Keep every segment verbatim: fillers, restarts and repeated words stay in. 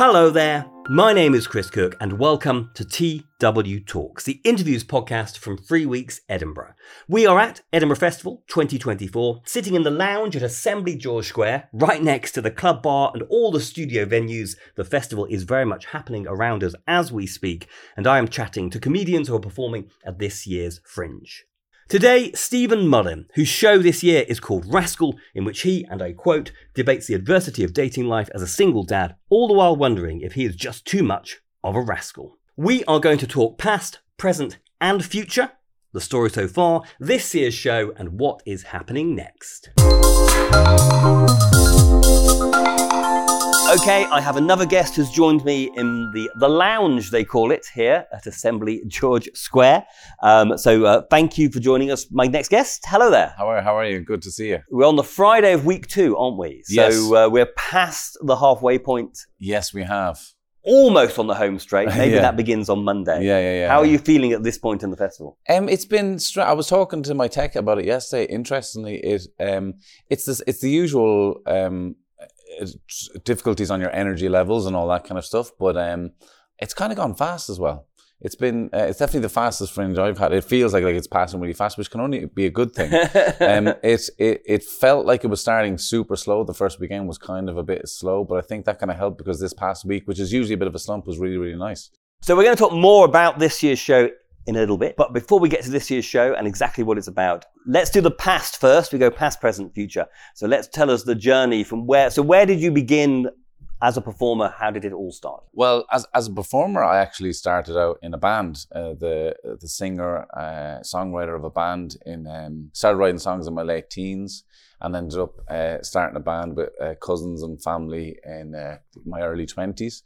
Hello there, my name is Chris Cook and welcome to T W Talks, the interviews podcast from Three Weeks Edinburgh. We are at Edinburgh Festival twenty twenty-four, sitting in the lounge at Assembly George Square, right next to the club bar and all the studio venues. The festival is very much happening around us as we speak, and I am chatting to comedians who are performing at this year's Fringe. Today, Stephen Mullin, whose show this year is called Rascal, in which he, and I quote, debates the adversity of dating life as a single dad, all the while wondering if he is just too much of a rascal. We are going to talk past, present, and future, the story so far, this year's show, and what is happening next. Okay, I have another guest who's joined me in the, the lounge, they call it, here at Assembly George Square. Um, so uh, thank you for joining us. My next guest, hello there. How are, how are you? Good to see you. We're on the Friday of week two, aren't we? So Yes. uh, we're past the halfway point, Yes, we have. almost on the home straight. Maybe Yeah. that begins on Monday. Yeah, yeah, yeah. How are you feeling at this point in the festival? Um, it's been. Stra- I was talking to my tech about it yesterday. Interestingly, it um, it's this. It's the usual um, uh, difficulties on your energy levels and all that kind of stuff. But um, it's kind of gone fast as well. It's been. Uh, it's definitely the fastest Fringe I've had. It feels like like it's passing really fast, which can only be a good thing. um, it it it felt like it was starting super slow. The first weekend was kind of a bit slow, but I think that kind of helped because this past week, which is usually a bit of a slump, was really really nice. So we're going to talk more about this year's show in a little bit. But before we get to this year's show and exactly what it's about, let's do the past first. We go past, present, future. So let's tell us the journey from where. So where did you begin as a performer? How did it all start? Well, as as a performer, I actually started out in a band. Uh, the the singer, uh, songwriter of a band. In um, started writing songs in my late teens, and ended up uh, starting a band with uh, cousins and family in uh, my early twenties.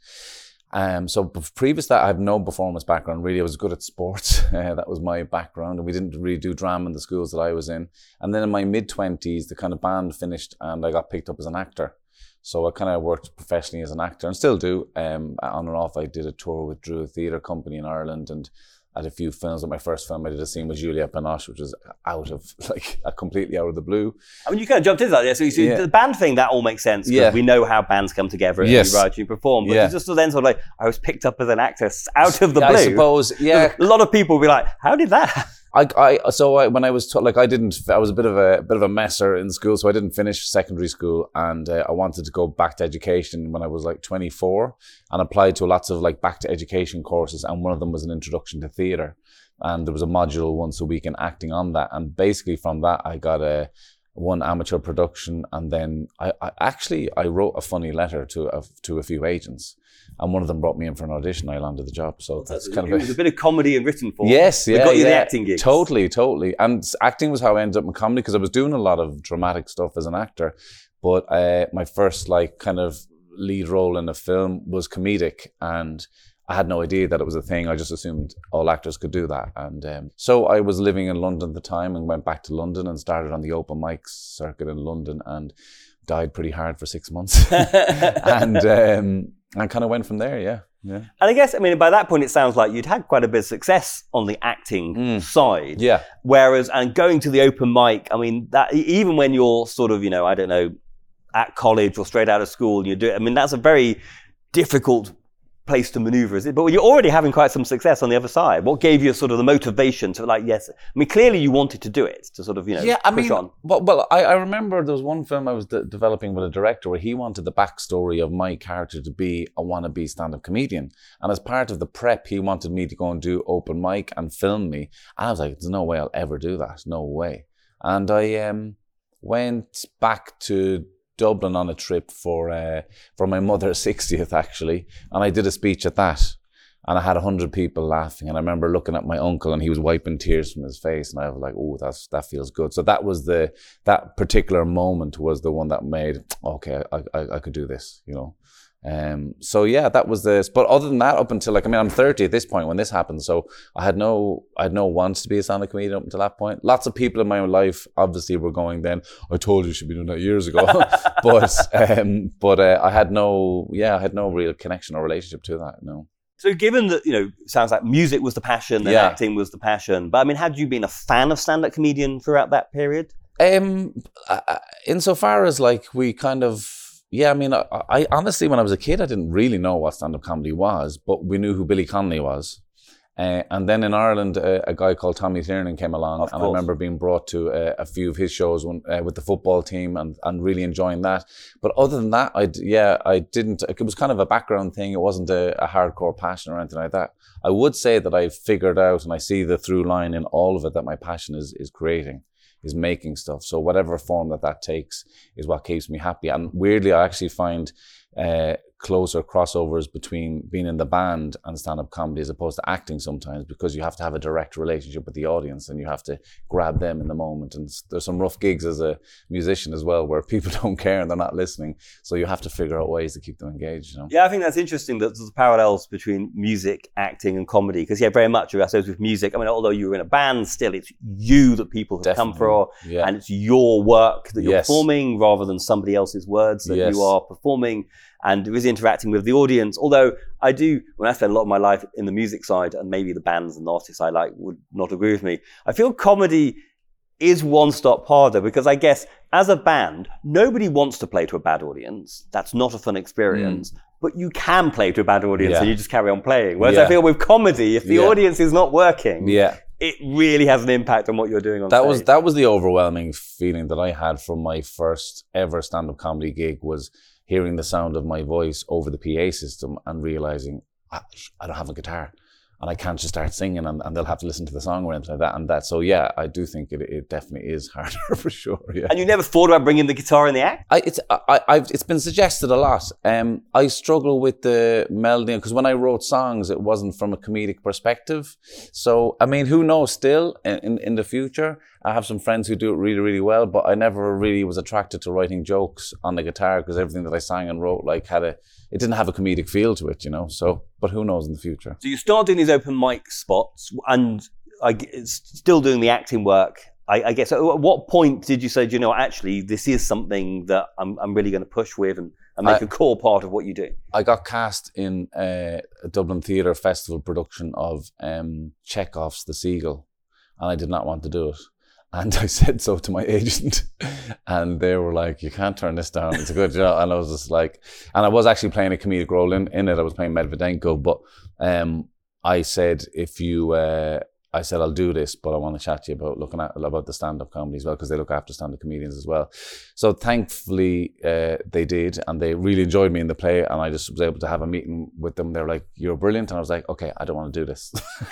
Um, so previous to that, I have no performance background. Really, I was good at sports. Uh, that was my background, and we didn't really do drama in the schools that I was in. And then in my mid twenties, the kind of band finished, and I got picked up as an actor. So I kind of worked professionally as an actor, and still do. Um, on and off, I did a tour with Drew Theatre Company in Ireland, and I had a few films. But my first film I did a scene with Juliette Binoche, which was out of like completely out of the blue. I mean, you kind of jumped into that. Yeah. So you see, Yeah. the band thing, that all makes sense. Because Yeah. we know how bands come together and Yes. you write, you perform. But Yeah. it's just then sort of like, I was picked up as an actor out of the blue. I suppose, yeah. A lot of people will be like, how did that happen? I, I, so I, when I was, t- like, I didn't, I was a bit of a, bit of a messer in school, so I didn't finish secondary school, and uh, I wanted to go back to education when I was like twenty-four, and applied to lots of like back to education courses, and one of them was an introduction to theatre, and there was a module once a week in acting on that, and basically from that I got a, one amateur production, and then I, I actually, I wrote a funny letter to a, to a few agents, and one of them brought me in for an audition. I landed the job, so that's kind It of was a bit of comedy in written form. Yes, yeah, It got you yeah. the acting gigs. Totally, totally. And acting was how I ended up in comedy, because I was doing a lot of dramatic stuff as an actor, but uh, my first like kind of lead role in a film was comedic, and I had no idea that it was a thing. I just assumed all actors could do that. And um, so I was living in London at the time, and went back to London and started on the open mics circuit in London, and died pretty hard for six months. and um, I kind of went from there, yeah. Yeah. And I guess, I mean, by that point, it sounds like you'd had quite a bit of success on the acting Mm. side. Yeah. Whereas, and going to the open mic, I mean, that even when you're sort of, you know, I don't know, at college or straight out of school, and you do it, I mean, that's a very difficult place to maneuver, is it? But you're already having quite some success on the other side. What gave you sort of the motivation to like, yes, I mean, clearly you wanted to do it, to sort of, you know, yeah, I push mean, on. Well, well I, I remember there was one film I was de- developing with a director where he wanted the backstory of my character to be a wannabe stand-up comedian. And as part of the prep, he wanted me to go and do open mic and film me. And I was like, there's no way I'll ever do that. No way. And I um, went back to Dublin on a trip for uh, for my mother's sixtieth, actually. And I did a speech at that. And I had a hundred people laughing, and I remember looking at my uncle, and he was wiping tears from his face, and I was like, "Oh, that's that feels good." So that was the that particular moment was the one that made okay, I I, I could do this, you know. Um. So yeah, that was this. But other than that, up until like I mean, I'm thirty at this point when this happened, so I had no I had no wants to be a stand-up comedian up until that point. Lots of people in my life obviously were going then, "I told you you should be doing that years ago," but um, but uh, I had no yeah, I had no real connection or relationship to that. No. So given that, you know, sounds like music was the passion and Yeah. acting was the passion, but I mean, had you been a fan of stand-up comedian throughout that period? Um, uh, insofar as like we kind of Yeah, I mean, I, I honestly, when I was a kid, I didn't really know what stand-up comedy was, but we knew who Billy Connolly was. Uh, and then in Ireland, uh, a guy called Tommy Tiernan came along, and I remember being brought to uh, a few of his shows when, uh, with the football team, and, and really enjoying that. But other than that, I yeah, I didn't. It was kind of a background thing. It wasn't a, a hardcore passion or anything like that. I would say that I've figured out, and I see the through line in all of it, that my passion is is creating, is making stuff. So whatever form that that takes is what keeps me happy. And weirdly, I actually find uh, closer crossovers between being in the band and stand-up comedy as opposed to acting sometimes, because you have to have a direct relationship with the audience and you have to grab them in the moment. And there's some rough gigs as a musician as well where people don't care and they're not listening. So you have to figure out ways to keep them engaged, you know? Yeah, I think that's interesting that there's parallels between music, acting and comedy. Because yeah, very much, I suppose with music, I mean, although you were in a band, still it's you that people have Definitely. come for, yeah. and it's your work that you're yes. performing rather than somebody else's words that yes. you are performing. And there is interacting with the audience. Although I do, when I spend a lot of my life in the music side, and maybe the bands and the artists I like would not agree with me, I feel comedy is one step harder, because I guess as a band, nobody wants to play to a bad audience. That's not a fun experience. Mm. But you can play to a bad audience yeah. and you just carry on playing. Whereas yeah. I feel with comedy, if the yeah. audience is not working, yeah. it really has an impact on what you're doing on that stage. Was, that was the overwhelming feeling that I had from my first ever stand-up comedy gig, was hearing the sound of my voice over the P A system and realizing I, I don't have a guitar and I can't just start singing and, and they'll have to listen to the song or anything like that. And that, so yeah, I do think it, it definitely is harder for sure. Yeah. And you never thought about bringing the guitar in the act? I, it's I, I've it's been suggested a lot. Um, I struggle with the melody because when I wrote songs, it wasn't from a comedic perspective. So I mean, who knows? Still in, in in the future, I have some friends who do it really really well, but I never really was attracted to writing jokes on the guitar because everything that I sang and wrote like had a it didn't have a comedic feel to it, you know. So, but who knows in the future? So you started doing these open mic spots, and I still doing the acting work. I, I guess. At what point did you say, do you know, actually, this is something that I'm, I'm really going to push with and, and make I, a core part of what you do? I got cast in a, a Dublin Theatre Festival production of um, Chekhov's The Seagull, and I did not want to do it. And I said so to my agent, and they were like, you can't turn this down, it's a good job. And I was just like, and I was actually playing a comedic role in, in it, I was playing Medvedenko, but um, I said, if you, uh, I said, I'll do this, but I want to chat to you about looking at about the stand-up comedy as well, because they look after stand-up comedians as well. So thankfully, uh, they did, and they really enjoyed me in the play, and I just was able to have a meeting with them. They were like, you're brilliant. And I was like, okay, I don't want to do this.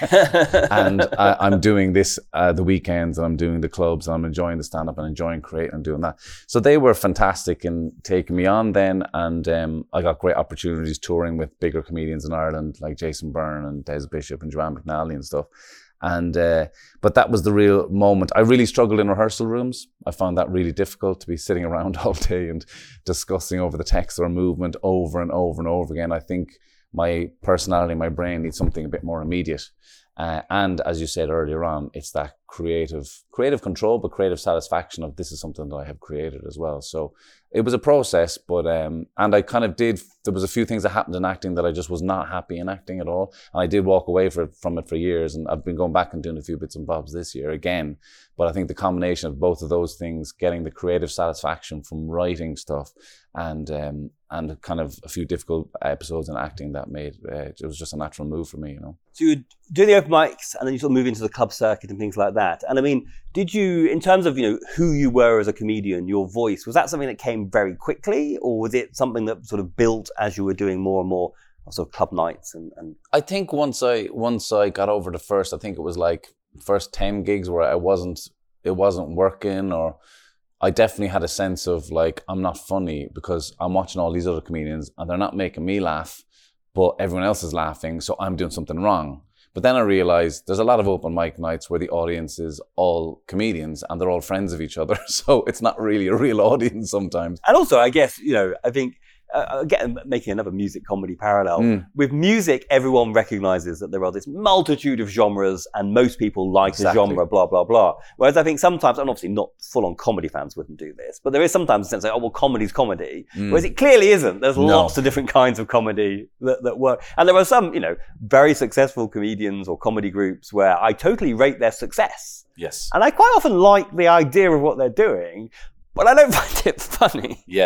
And I, I'm doing this uh, the weekends, and I'm doing the clubs, and I'm enjoying the stand-up and enjoying creating and doing that. So they were fantastic in taking me on then, and um, I got great opportunities touring with bigger comedians in Ireland, like Jason Byrne and Des Bishop and Joanne McNally and stuff. And uh, but that was the real moment. I really struggled in rehearsal rooms. I found that really difficult to be sitting around all day and discussing over the text or movement over and over and over again. I think my personality, my brain needs something a bit more immediate. Uh, and as you said earlier on, it's that creative, creative control, but creative satisfaction of this is something that I have created as well. So it was a process, but, um, and I kind of did, there was a few things that happened in acting that I just was not happy in acting at all. And I did walk away for, from it for years. And I've been going back and doing a few bits and bobs this year again. But I think the combination of both of those things, getting the creative satisfaction from writing stuff and, um, and kind of a few difficult episodes in acting that made, uh, it was just a natural move for me, you know. So you do the open mics and then you sort of move into the club circuit and things like that. And I mean, did you, in terms of, you know, who you were as a comedian, your voice, was that something that came very quickly, or was it something that sort of built as you were doing more and more sort of club nights? And, and... I think once I, once I got over the first, I think it was like first ten gigs where I wasn't, it wasn't working, or I definitely had a sense of like, I'm not funny because I'm watching all these other comedians and they're not making me laugh, but everyone else is laughing, so I'm doing something wrong. But then I realized there's a lot of open mic nights where the audience is all comedians and they're all friends of each other. So it's not really a real audience sometimes. And also, I guess, you know, I think, uh, again, making another music comedy parallel, mm. with music, everyone recognizes that there are this multitude of genres and most people like exactly. a genre, blah, blah, blah. Whereas I think sometimes, and obviously not full-on comedy fans wouldn't do this, but there is sometimes a sense like, oh, well, comedy's comedy. Mm. Whereas it clearly isn't. There's no. lots of different kinds of comedy that, that work. And there are some, you know, very successful comedians or comedy groups where I totally rate their success. Yes. And I quite often like the idea of what they're doing, but I don't find it funny. Yes.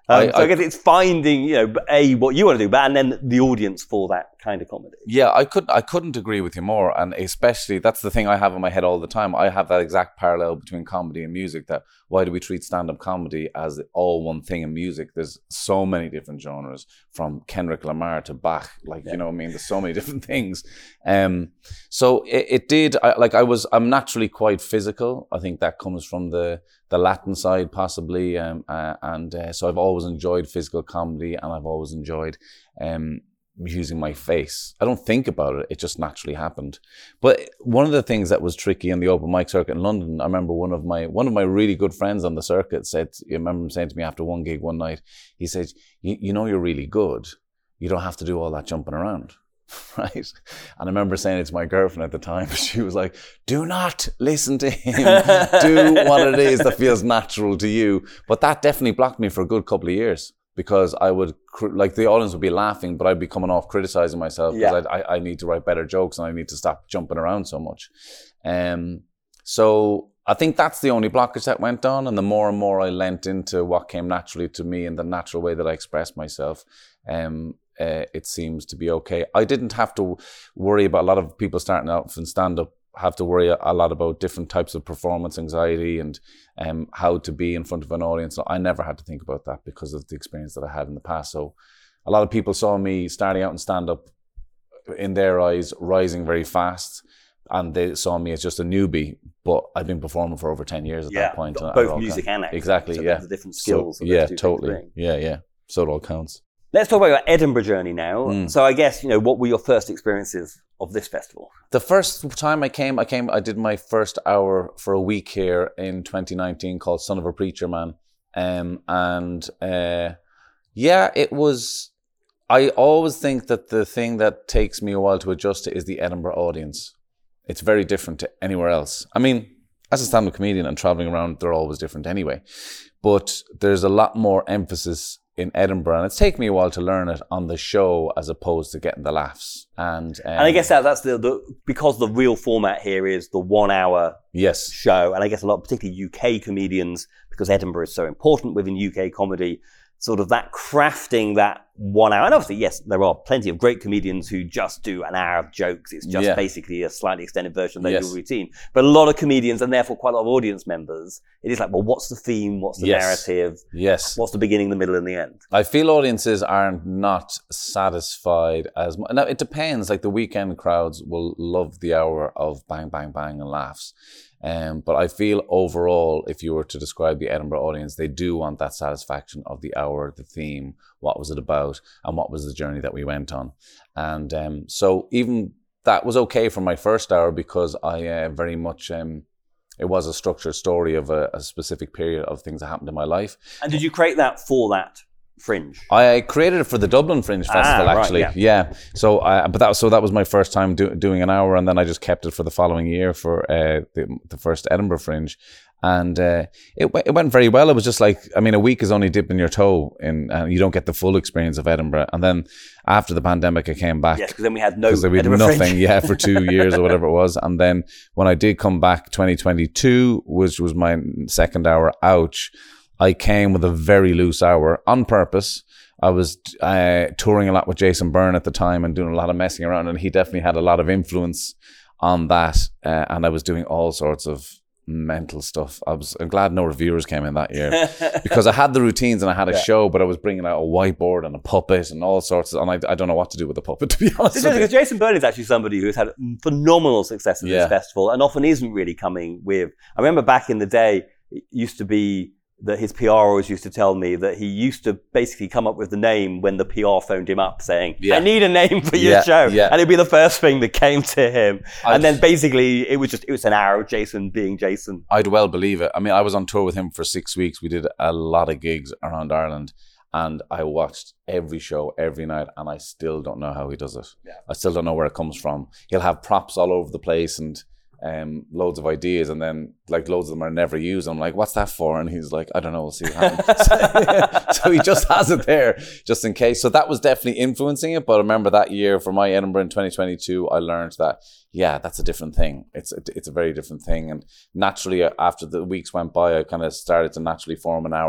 Um, I, so I, I guess it's finding, you know, A, what you want to do, but and then the audience for that kind of comedy. Yeah, I couldn't I couldn't agree with you more. And especially, that's the thing I have in my head all the time. I have that exact parallel between comedy and music, that why do we treat stand-up comedy as all one thing in music? There's so many different genres, from Kendrick Lamar to Bach. Like, yeah. you know what I mean? There's so many different things. Um, so it, it did, I, like I was, I'm naturally quite physical. I think that comes from the the Latin side possibly. Um, uh, and uh, so I've always enjoyed physical comedy, and I've always enjoyed um, using my face. I don't think about it. It just naturally happened. But one of the things that was tricky in the open mic circuit in London, I remember one of my one of my really good friends on the circuit said, I remember him saying to me after one gig one night, he said, you know, you're really good. You don't have to do all that jumping around. Right? And I remember saying it to my girlfriend at the time, she was like, do not listen to him. Do what it is that feels natural to you. But that definitely blocked me for a good couple of years, because I would, like, the audience would be laughing, but I'd be coming off criticizing myself because yeah. I, I need to write better jokes, and I need to stop jumping around so much. Um, so I think that's the only blockage that went on. And the more and more I lent into what came naturally to me and the natural way that I expressed myself, um, Uh, it seems to be okay. I didn't have to worry about, a lot of people starting out in stand-up have to worry a lot about different types of performance anxiety and um, how to be in front of an audience. So I never had to think about that because of the experience that I had in the past. So a lot of people saw me starting out in stand-up, in their eyes, rising very fast, and they saw me as just a newbie. But I've been performing for over ten years at yeah, that point. Both music and acting. Exactly, so yeah. The different skills. So, yeah, totally. Yeah, yeah. So it all counts. Let's talk about your Edinburgh journey now. Mm. So I guess, you know, what were your first experiences of this festival? The first time I came, I came, I did my first hour for a week here in twenty nineteen called Son of a Preacher Man. Um, and uh, yeah, it was, I always think that the thing that takes me a while to adjust to is the Edinburgh audience. It's very different to anywhere else. I mean, as a stand-up comedian and traveling around, they're always different anyway. But there's a lot more emphasis in Edinburgh, and it's taken me a while to learn it on the show as opposed to getting the laughs. And um, and I guess that that's the, the because the real format here is the one hour yes. show, and I guess a lot, particularly U K comedians, because Edinburgh is so important within U K comedy, sort of that crafting that one hour. And obviously, yes, there are plenty of great comedians who just do an hour of jokes. It's just yeah. basically a slightly extended version of their yes. usual routine. But a lot of comedians, and therefore quite a lot of audience members, it is like, well, what's the theme? What's the yes. narrative? Yes. What's the beginning, the middle, and the end? I feel audiences are not satisfied as much. Now, it depends. Like, the weekend crowds will love the hour of bang, bang, bang and laughs. Um, but I feel overall, if you were to describe the Edinburgh audience, they do want that satisfaction of the hour, the theme, what was it about, and what was the journey that we went on. And um, so even that was okay for my first hour, because I uh, very much, um, it was a structured story of a, a specific period of things that happened in my life. And did you create that for that Fringe? I created it for the Dublin Fringe Festival, ah, actually. Right, yeah. yeah. So, I, but that was so that was my first time do, doing an hour, and then I just kept it for the following year for uh, the, the first Edinburgh Fringe, and uh, it it went very well. It was just like, I mean, a week is only dipping your toe in, and you don't get the full experience of Edinburgh. And then after the pandemic, I came back. Yes, because then we had no because we had Edinburgh nothing, Fringe. yeah, for two years or whatever it was. And then when I did come back, twenty twenty-two, which was my second hour, ouch, I came with a very loose hour on purpose. I was uh, touring a lot with Jason Byrne at the time and doing a lot of messing around, and he definitely had a lot of influence on that. Uh, and I was doing all sorts of mental stuff. I was I'm glad no reviewers came in that year, because I had the routines and I had a yeah. show, but I was bringing out a whiteboard and a puppet and all sorts of, and I, I don't know what to do with the puppet, to be honest. It's because Jason Byrne is actually somebody who's had phenomenal success at yeah. this festival, and often isn't really coming with. I remember back in the day, it used to be that his P R always used to tell me that he used to basically come up with the name when the P R phoned him up saying, yeah. I need a name for your yeah, show. Yeah. And it'd be the first thing that came to him. I'd, and then basically it was just, it was an hour of Jason being Jason. I'd well believe it. I mean, I was on tour with him for six weeks. We did a lot of gigs around Ireland, and I watched every show every night, and I still don't know how he does it. Yeah. I still don't know where it comes from. He'll have props all over the place and Um, loads of ideas, and then like loads of them are never used. I'm like, what's that for? And he's like, I don't know, we'll see what happens. so, so he just has it there just in case. So that was definitely influencing it. But I remember that year for my Edinburgh in twenty twenty-two, I learned that yeah, that's a different thing. It's a, it's a very different thing. And naturally, after the weeks went by, I kind of started to naturally form an hour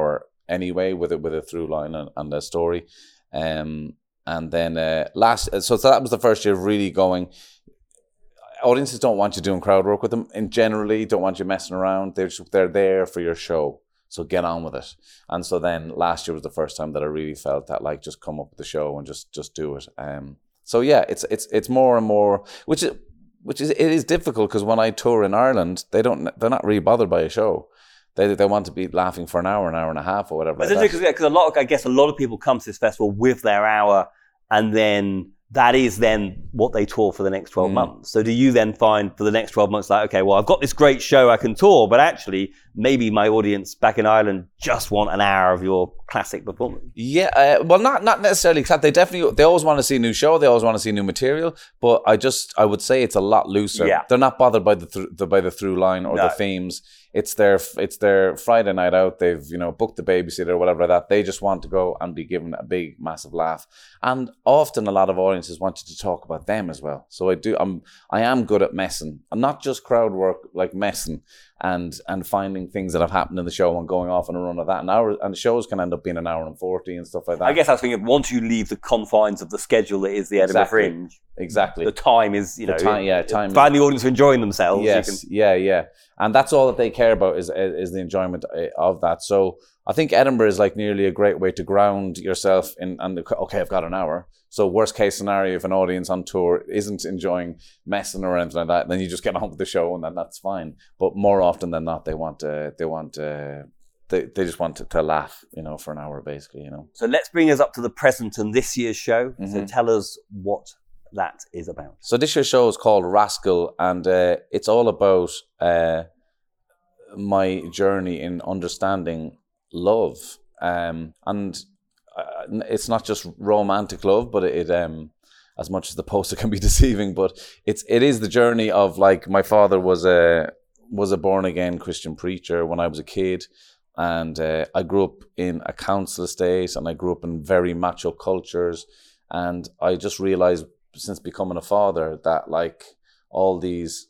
anyway with it with a through line and, and a story. Um, and then uh, last, so, so that was the first year of really going. Audiences don't want you doing crowd work with them. In generally, don't want you messing around. They're just, they're there for your show, so get on with it. And so then last year was the first time that I really felt that like just come up with the show and just just do it. Um, so yeah, it's it's it's more and more, which is which is it is difficult because when I tour in Ireland, they don't they're not really bothered by a show. They they want to be laughing for an hour, an hour and a half, or whatever. But like because yeah, a lot, of, I guess, a lot of people come to this festival with their hour, and then that is then what they tour for the next twelve mm. months. So do you then find for the next twelve months, like, okay, well, I've got this great show I can tour, but actually maybe my audience back in Ireland just want an hour of your classic performance? Yeah, uh, well, not not necessarily. They definitely, they always want to see a new show. They always want to see new material. But I just, I would say it's a lot looser. Yeah. They're not bothered by the, th- the by the through line or no. the themes. It's their it's their Friday night out. They've, you know, booked the babysitter or whatever that. They just want to go and be given a big, massive laugh. And often a lot of audiences want you to talk about them as well. So I do. I'm I am good at messing, and not just crowd work, like messing and and finding things that have happened in the show and going off on a run of that. An hour, and the shows can end up being an hour and forty and stuff like that. I guess I was thinking, once you leave the confines of the schedule that is the Edinburgh exactly. Fringe, exactly, the time is, you the know, time, yeah, time. Find the audience enjoying themselves. Yes, you can... yeah, yeah, and that's all that they care about is is the enjoyment of that. So I think Edinburgh is like nearly a great way to ground yourself in. And okay, I've got an hour. So worst case scenario, if an audience on tour isn't enjoying messing or anything like that, then you just get on with the show and then that's fine. But more often than not, they want uh, they want uh, they they just want to, to laugh, you know, for an hour basically, you know. So let's bring us up to the present and this year's show. Mm-hmm. So tell us what that is about. So this year's show is called Rascal, and uh, it's all about uh, my journey in understanding love, um, and. Uh, it's not just romantic love, but it, um, as much as the poster can be deceiving, but it's it is the journey of, like, my father was a was a born again Christian preacher when I was a kid, and uh, I grew up in a council estate, and I grew up in very macho cultures, and I just realized since becoming a father that, like, all these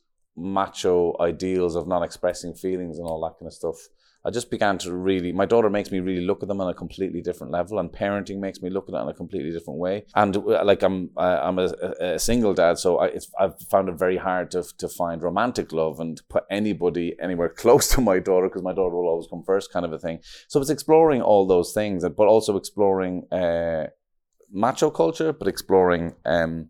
macho ideals of not expressing feelings and all that kind of stuff, I just began to really, my daughter makes me really look at them on a completely different level, and parenting makes me look at it in a completely different way. And like I'm uh, I'm a, a single dad, so I, it's, I've found it very hard to to find romantic love and put anybody anywhere close to my daughter, because my daughter will always come first, kind of a thing. So it's exploring all those things, but also exploring uh, macho culture, but exploring um,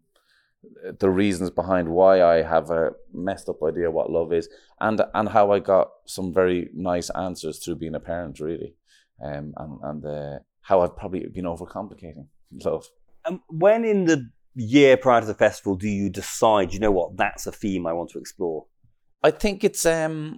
the reasons behind why I have a messed up idea what love is, and and how I got some very nice answers through being a parent, really, um, and and uh, how I've probably been overcomplicating love. Um, when in the year prior to the festival do you decide, you know what, that's a theme I want to explore? I think it's um,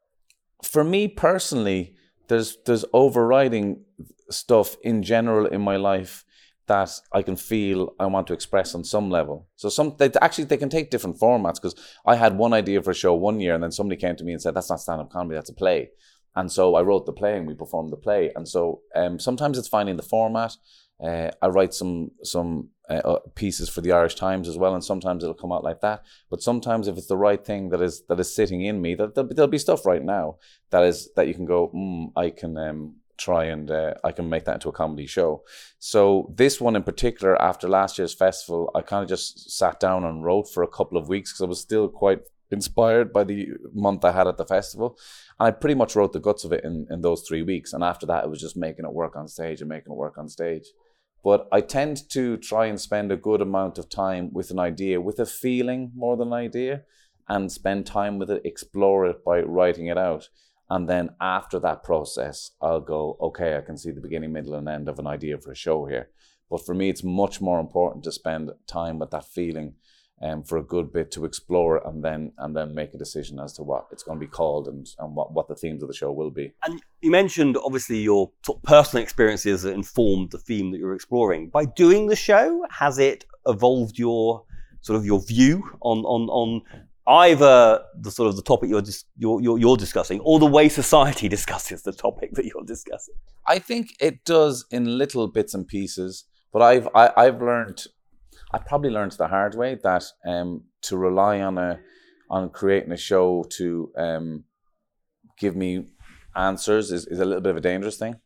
for me personally, there's there's overriding stuff in general in my life that I can feel I want to express on some level. So some they actually they can take different formats, because I had one idea for a show one year, and then somebody came to me and said, that's not stand-up comedy, that's a play. And so I wrote the play and we performed the play. And so um, sometimes it's finding the format. Uh, I write some some uh, pieces for the Irish Times as well, and sometimes it'll come out like that. But sometimes if it's the right thing that is that is sitting in me, that there'll, there'll be stuff right now that is that you can go, mm, I can um, try and uh, I can make that into a comedy show. So this one in particular, after last year's festival, I kind of just sat down and wrote for a couple of weeks, because I was still quite inspired by the month I had at the festival. And I pretty much wrote the guts of it in, in those three weeks. And after that, it was just making it work on stage and making it work on stage. But I tend to try and spend a good amount of time with an idea, with a feeling more than an idea, and spend time with it, explore it by writing it out. And then after that process, I'll go, okay, I can see the beginning, middle, and end of an idea for a show here. But for me, it's much more important to spend time with that feeling um, for a good bit, to explore and then and then make a decision as to what it's going to be called, and, and what, what the themes of the show will be. And you mentioned, obviously, your sort of personal experiences that informed the theme that you're exploring. By doing the show, has it evolved your sort of your view on on on either the sort of the topic you're, dis- you're, you're, you're discussing, or the way society discusses the topic that you're discussing? I think it does in little bits and pieces, but I've I, I've learned, I probably learned the hard way that um, to rely on a on creating a show to um, give me answers is, is a little bit of a dangerous thing.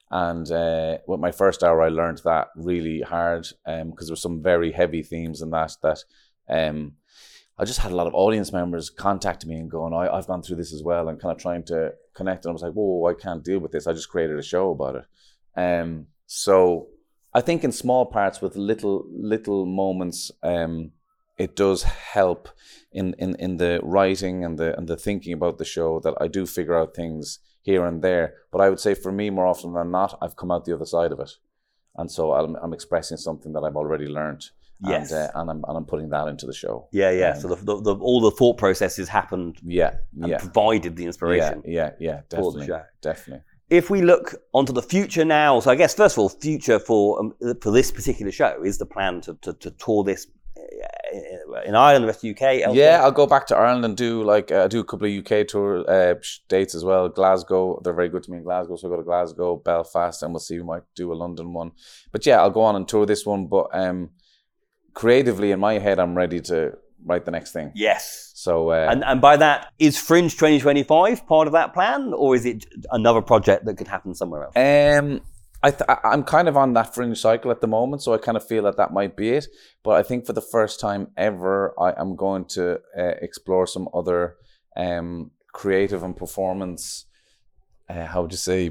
And uh, with my first hour, I learned that really hard because um, there were some very heavy themes in that. That um, I just had a lot of audience members contact me and going, I, I've gone through this as well, and kind of trying to connect. And I was like, whoa, I can't deal with this. I just created a show about it. Um, so I think in small parts with little little moments, um, it does help in, in, in the writing and the and the thinking about the show that I do figure out things here and there. But I would say for me, more often than not, I've come out the other side of it. And so I'm, I'm expressing something that I've already learned. Yes. And, uh, and, I'm, and I'm putting that into the show. Yeah, yeah. Um, so the, the, the, all the thought processes happened yeah, and yeah. provided the inspiration. Yeah, yeah, yeah, definitely. For the show. Definitely. If we look onto the future now, so I guess first of all, future for um, for this particular show is the plan to, to, to tour this in Ireland, the rest of the U K? Elsewhere? Yeah, I'll go back to Ireland and do like uh, do a couple of U K tour uh, dates as well. Glasgow, they're very good to me in Glasgow, so I'll go to Glasgow, Belfast, and we'll see. We might do a London one. But yeah, I'll go on and tour this one. But um, creatively, in my head, I'm ready to write the next thing. Yes. So uh, and and by that, is Fringe twenty twenty-five part of that plan, or is it another project that could happen somewhere else? Um. I th- I'm kind of on that Fringe cycle at the moment, so I kind of feel that that might be it. But I think for the first time ever, I am going to uh, explore some other um, creative and performance, uh, how would you say,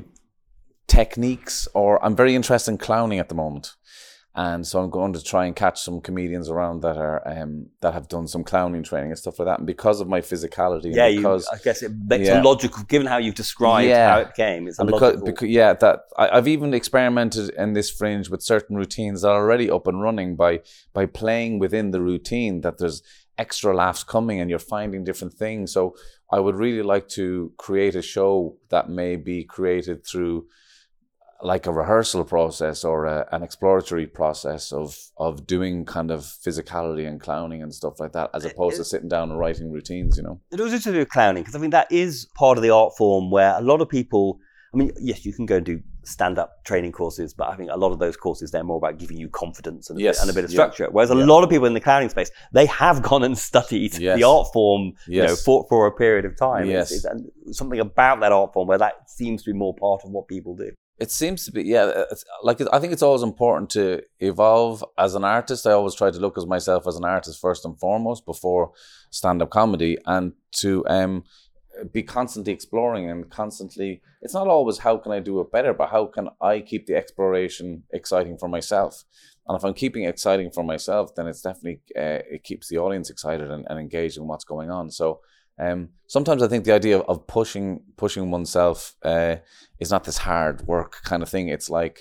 techniques. Or I'm very interested in clowning at the moment. And so I'm going to try and catch some comedians around that are um, that have done some clowning training and stuff like that. And because of my physicality, yeah, and because, you, I guess it makes yeah. a logical, given how you've described yeah. how it came. It's a and because, logical. because yeah, that I, I've even experimented in this Fringe with certain routines that are already up and running by by playing within the routine. That there's extra laughs coming, and you're finding different things. So I would really like to create a show that may be created through like a rehearsal process or a, an exploratory process of of doing kind of physicality and clowning and stuff like that, as opposed it, to sitting down and writing routines, you know. It was interesting with clowning, because I think that is part of the art form where a lot of people, I mean, yes, you can go and do stand-up training courses, but I think a lot of those courses, they're more about giving you confidence and, yes, a, bit, and a bit of structure. Yeah, Whereas a yeah. lot of people in the clowning space, they have gone and studied yes. the art form, yes. you know, for, for a period of time. Yes. It's, it's, and something about that art form where that seems to be more part of what people do. It seems to be, yeah. It's, like I think it's always important to evolve as an artist. I always try to look at myself as an artist first and foremost before stand-up comedy, and to um, be constantly exploring and constantly. It's not always how can I do it better, but how can I keep the exploration exciting for myself. And if I'm keeping it exciting for myself, then it's definitely uh, it keeps the audience excited and, and engaged in what's going on. So. Um, sometimes I think the idea of, of pushing pushing oneself uh, is not this hard work kind of thing. It's like,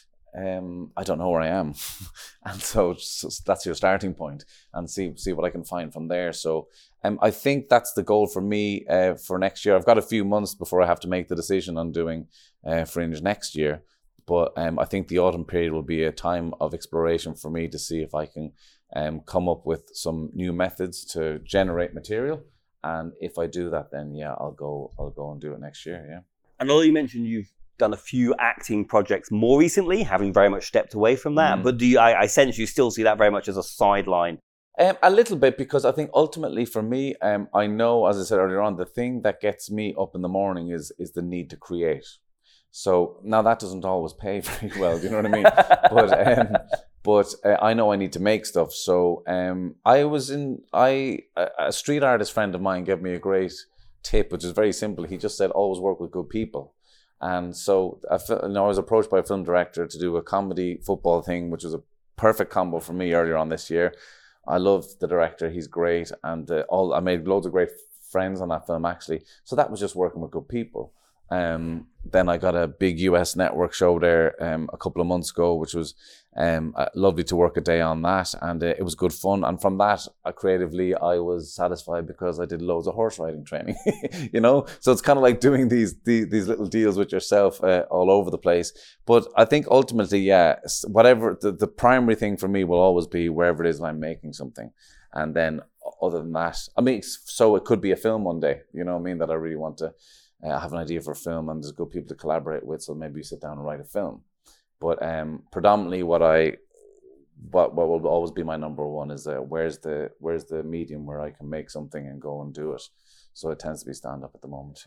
um, I don't know where I am. and so, so that's your starting point, and see see what I can find from there. So um, I think that's the goal for me uh, for next year. I've got a few months before I have to make the decision on doing uh, Fringe next year. But um, I think the autumn period will be a time of exploration for me to see if I can um, come up with some new methods to generate material. And if I do that, then yeah, I'll go. I'll go and do it next year. Yeah. And although you mentioned you've done a few acting projects more recently, having very much stepped away from that, mm. but do you? I, I sense you still see that very much as a sideline. Um, a little bit, because I think ultimately for me, um, I know, as I said earlier on, the thing that gets me up in the morning is is the need to create. So now that doesn't always pay very well. Do you know what I mean? but. Um, But uh, I know I need to make stuff. So um, I was in, I a, a street artist friend of mine gave me a great tip, which is very simple. He just said, always work with good people. And so I, you know, I was approached by a film director to do a comedy football thing, which was a perfect combo for me earlier on this year. I love the director. He's great. And uh, all I made loads of great friends on that film, actually. So that was just working with good people. Um, then I got a big U S network show there um, a couple of months ago, which was um, uh, lovely to work a day on that, and uh, it was good fun. And from that, uh, creatively, I was satisfied because I did loads of horse riding training, you know. So it's kind of like doing these these, these little deals with yourself uh, all over the place. But I think ultimately, yeah, whatever the, the primary thing for me will always be wherever it is I'm making something, and then other than that, I mean, so it could be a film one day, you know what I mean, that I really want to. I uh, have an idea for a film, and there's good people to collaborate with, so maybe you sit down and write a film. But um, predominantly, what I, what what will always be my number one is uh, where's the where's the medium where I can make something and go and do it. So it tends to be stand up at the moment. Yeah.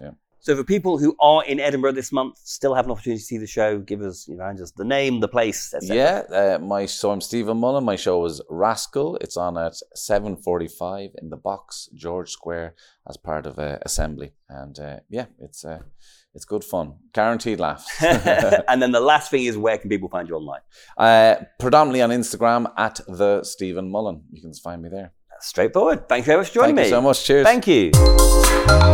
So for people who are in Edinburgh this month, still have an opportunity to see the show, give us, you know, just the name, the place, et cetera. Yeah, uh, my so I'm Stephen Mullen. My show is Rascal. It's on at seven forty-five in the Box, George Square, as part of uh, Assembly. And uh, yeah, it's uh, it's good fun. Guaranteed laughs. And then the last thing is, where can people find you online? Uh, predominantly on Instagram at the Stephen Mullen. You can find me there. That's straightforward. Thank you very much for joining Thank me. you so much. Cheers. Thank you.